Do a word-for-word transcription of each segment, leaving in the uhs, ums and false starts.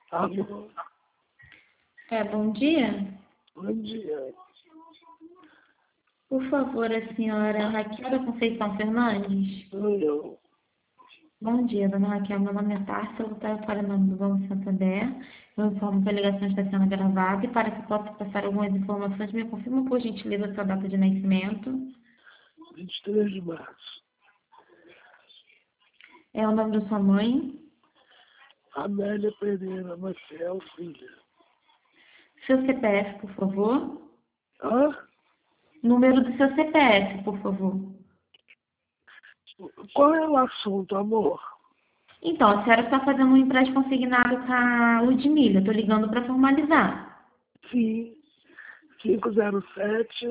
Alô, É, bom dia. bom dia. Por favor, a senhora Raquel da Conceição Fernandes. Sou eu. Bom dia, dona Raquel. Meu nome é Tárcia, eu estou para o nome do Banco Santander. Eu informo que a ligação está sendo gravada e para que possa passar algumas informações, me confirma por gentileza a sua data de nascimento. vinte e três de março. É o nome da sua mãe. Amélia Pereira Maciel, filha. Seu C P F, por favor. Hã? Número do seu C P F, por favor. Qual é o assunto, amor? Então, a senhora está fazendo um empréstimo consignado com a Ludmilla. Estou ligando para formalizar. Sim. cinco zero sete,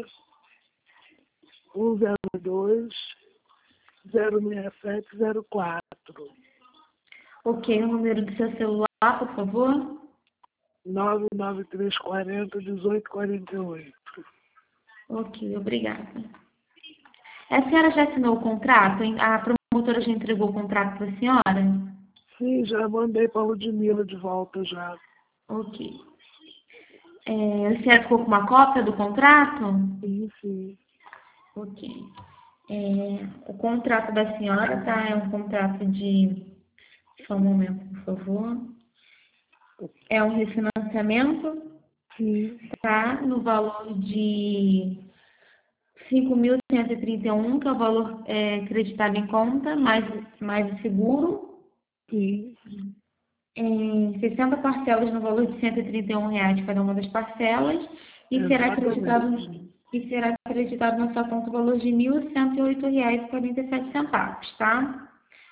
um zero dois, zero seis sete zero quatro. Ok, o número do seu celular, por favor. nove nove três quatro zero, um oito quatro oito. Ok, obrigada. A senhora já assinou o contrato? A promotora já entregou o contrato para a senhora? Sim, já mandei para a Ludmilla de volta já. Ok. É, a senhora ficou com uma cópia do contrato? Sim, sim. Ok. É, o contrato da senhora, tá? É um contrato de... Só um momento, por favor. É um refinanciamento, Sim, tá? No valor de cinco mil cento e trinta e um, que é o valor é, creditado em conta, mais, mais o seguro. sim. Em sessenta parcelas no valor de cento e trinta e um reais cada uma das parcelas e será acreditado, Exatamente. e será acreditado na sua conta o valor de mil cento e oito reais e quarenta e sete centavos, tá?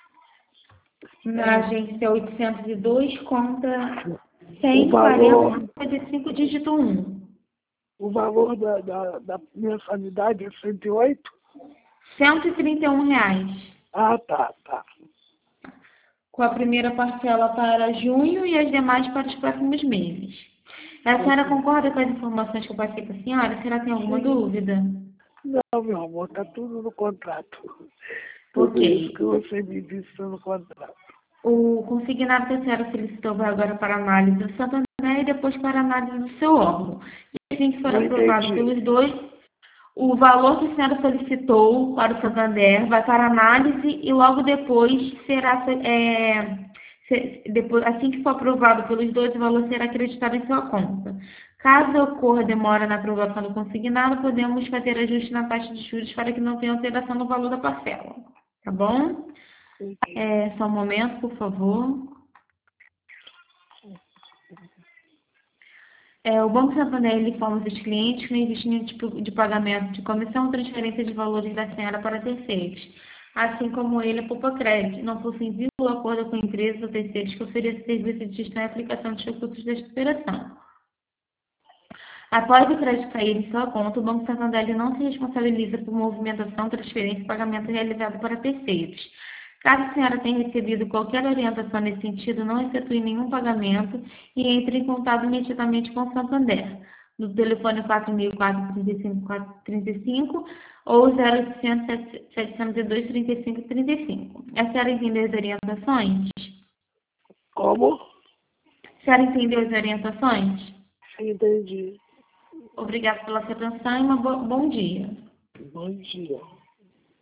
Na agência oitocentos e dois, conta O cem e quarenta valor, cinquenta e cinco dígito um. o valor da, da, da mensalidade é cento e oito? cento e trinta e um reais. Ah, tá, tá. Com a primeira parcela para junho e as demais para os próximos meses. A senhora Ok. concorda com as informações que eu passei para a senhora? A senhora tem alguma Sim. dúvida? Não, meu amor, tá tudo no contrato. Tudo isso Ok. que você me disse está no contrato. O consignado que a senhora solicitou vai agora para análise do Santander e depois para análise do seu órgão. E assim que for Não aprovado entendi. pelos dois, o valor que a senhora solicitou para o Santander vai para análise e logo depois será, é, se- depois, assim que for aprovado pelos dois, o valor será acreditado em sua conta. Caso ocorra demora na aprovação do consignado, podemos fazer ajuste na taxa de juros para que não tenha alteração no valor da parcela. Tá bom? Ok. É, só um momento, por favor. É, o Banco Santander ele informa os clientes que não existe nenhum tipo de pagamento de comissão ou transferência de valores da senhora para terceiros, assim como ele, a Poupa Crédito, não possui vínculo ou acordo com empresas ou terceiros que ofereçam serviço de gestão e aplicação dos recursos desta operação. Após o crédito cair em sua conta, o Banco Santander ele não se responsabiliza por movimentação, transferência e pagamento realizado para terceiros. Caso a senhora tenha recebido qualquer orientação nesse sentido, não efetue nenhum pagamento e entre em contato imediatamente com o Santander, no telefone quatro mil quatrocentos e trinta e cinco, quatrocentos e trinta e cinco ou zero oitocentos, setecentos e dois, trinta e cinco, trinta e cinco. A senhora entendeu as orientações? Como? A senhora entendeu as orientações? Entendi. Obrigada pela sua atenção e um bom dia. Bom dia.